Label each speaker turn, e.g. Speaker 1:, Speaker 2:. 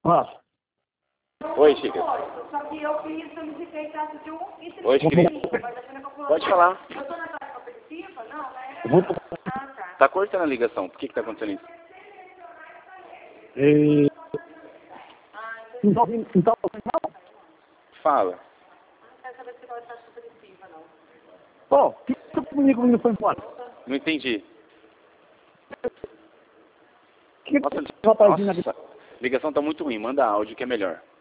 Speaker 1: Ah,
Speaker 2: Oi, Chica.
Speaker 3: Só que eu solicitei taxa de 1 e 35.
Speaker 2: Oi, Chica. Pode falar.
Speaker 3: Eu tô na taxa competitiva? Não, né?
Speaker 1: eu vou...
Speaker 3: Ah, tá.
Speaker 2: Tá cortando a ligação. Por que tá acontecendo isso?
Speaker 1: Então,
Speaker 2: Fala.
Speaker 3: Não quero saber se vai taxa competitiva, não.
Speaker 1: ó, o que você comigo não foi embora?
Speaker 2: Não entendi.
Speaker 1: Que
Speaker 2: Nossa,
Speaker 1: rapazinho aqui?
Speaker 2: nossa, a ligação tá muito ruim. Manda áudio que é melhor.